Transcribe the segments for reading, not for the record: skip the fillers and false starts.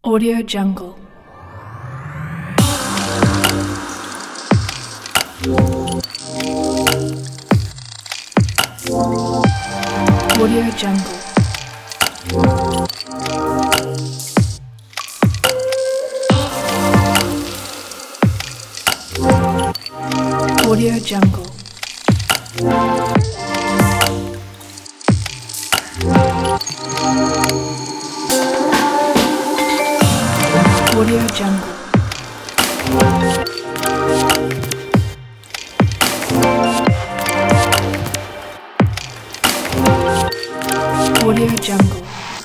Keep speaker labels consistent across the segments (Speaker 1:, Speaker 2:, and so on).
Speaker 1: Audio Jungle. Audio Jungle. Audio Jungle. Audio Jungle. Audio Jungle.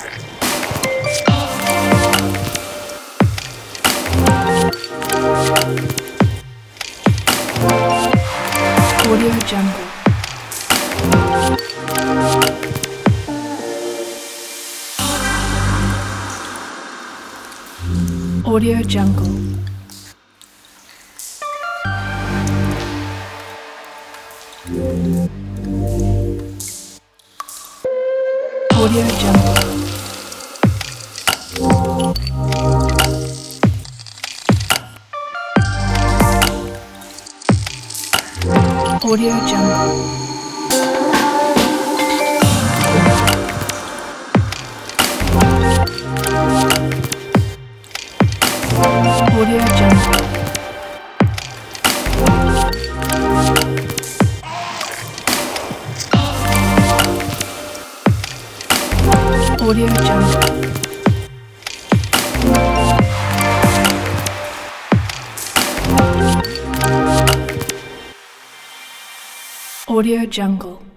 Speaker 1: Audio Jungle. Audio Jungle. Audio Jungle. Audio Jungle. Audio Jungle. Audio Jungle. Audio Jungle.